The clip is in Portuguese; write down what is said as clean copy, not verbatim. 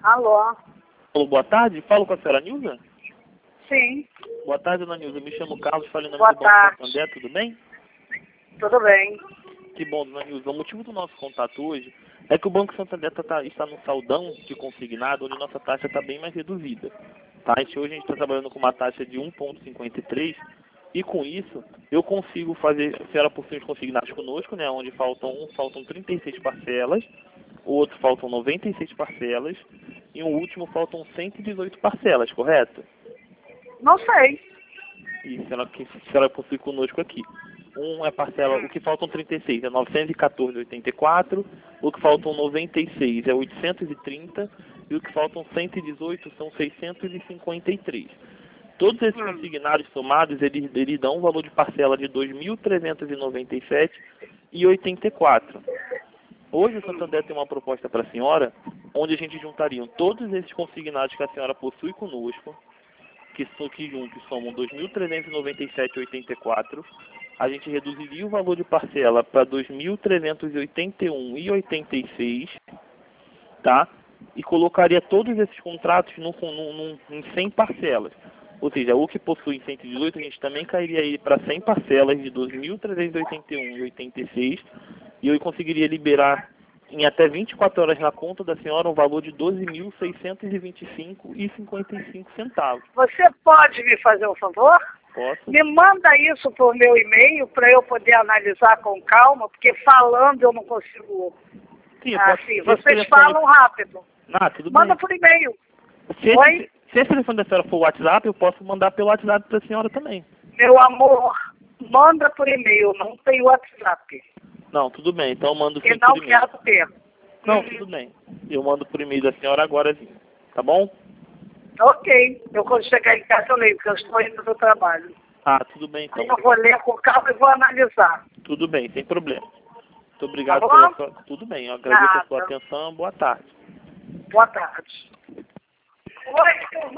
Alô? Alô, boa tarde. Falo com a senhora Nilza? Sim. Boa tarde, dona Nilza. Me chamo Carlos, falo em nome Boa do Banco tarde. Santander, tudo bem? Tudo bem. Que bom, dona Nilza. O motivo do nosso contato hoje é que o Banco Santander está no saldão de consignado, onde nossa taxa está bem mais reduzida. Tá? Hoje a gente está trabalhando com uma taxa de 1,53 e com isso eu consigo fazer, a senhora possui os consignados conosco, né, onde faltam 36 parcelas, o outro faltam 96 parcelas e o último faltam 118 parcelas, correto? Não sei. E que a senhora possui conosco aqui. Um é parcela, o que faltam 36 é 914,84, o que faltam 96 é 830 e o que faltam 118 são 653. Todos esses consignados somados, eles dão um valor de parcela de 2.397,84. Hoje o Santander tem uma proposta para a senhora, onde a gente juntaria todos esses consignados que a senhora possui conosco, que juntos somam 2.397,84. A gente reduziria o valor de parcela para 2.381,86, tá? E colocaria todos esses contratos em 100 parcelas. Ou seja, o que possui 118, a gente também cairia aí para 100 parcelas de 2.381,86 e eu conseguiria liberar em até 24 horas na conta da senhora um valor de 12.625,55 centavos. Você pode me fazer um favor? Posso? Me manda isso por meu e-mail para eu poder analisar com calma, porque falando eu não consigo. Sim, eu posso. Assim, vocês falam rápido. Ah, tudo Manda bem. por e-mail. Se Oi? esse telefone da senhora for o WhatsApp, eu posso mandar pelo WhatsApp da senhora também. Meu amor, manda por e-mail. Não tem WhatsApp. Não, tudo bem. Então eu mando E sim não por e-mail. quero ter. Não, tudo bem. Eu mando por e-mail da senhora agora, tá bom? Ok. Eu quando chegar em casa eu leio, porque eu estou indo do trabalho. Ah, tudo bem Aí então. eu vou ler com calma e vou analisar. Tudo bem, sem problema. Muito obrigado Tá bom? pela sua... Tudo bem, eu agradeço a sua Nada. atenção. Boa tarde. Boa tarde. Oi,